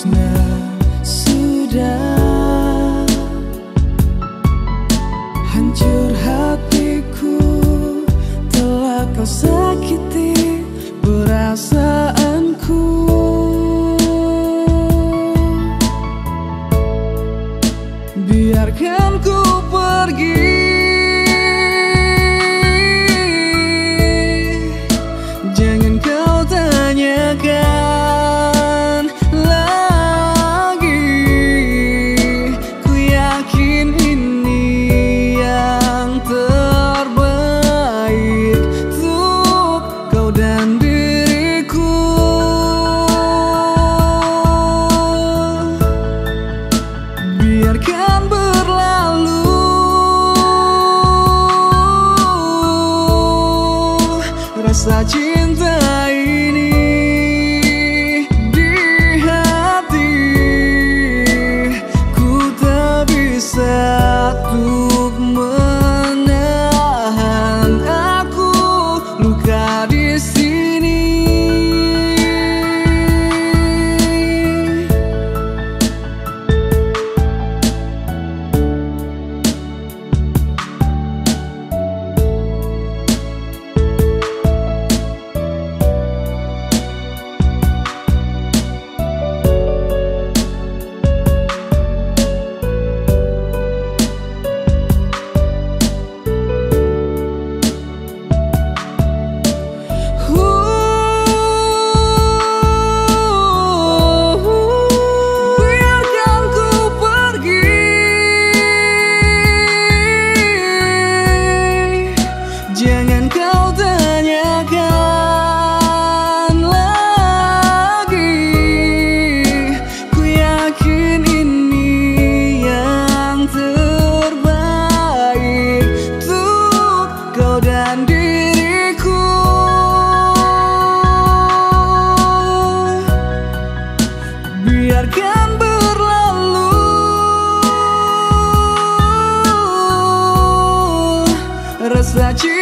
tresna sudah hancur hatiku, telah kau sakiti perasaanku. Biarkan ku pergi, jangan kau tanyakan lagi. Ku yakin ini yang terbaik untuk kau dan diriku. Biarkan berlalu rasa cinta ini di hati. Ku tak bisa untuk menahan aku luka di sini. Jangan kau tanyakan lagi. Ku yakin ini yang terbaik untuk kau dan diriku. Biarkan berlalu rasa cinta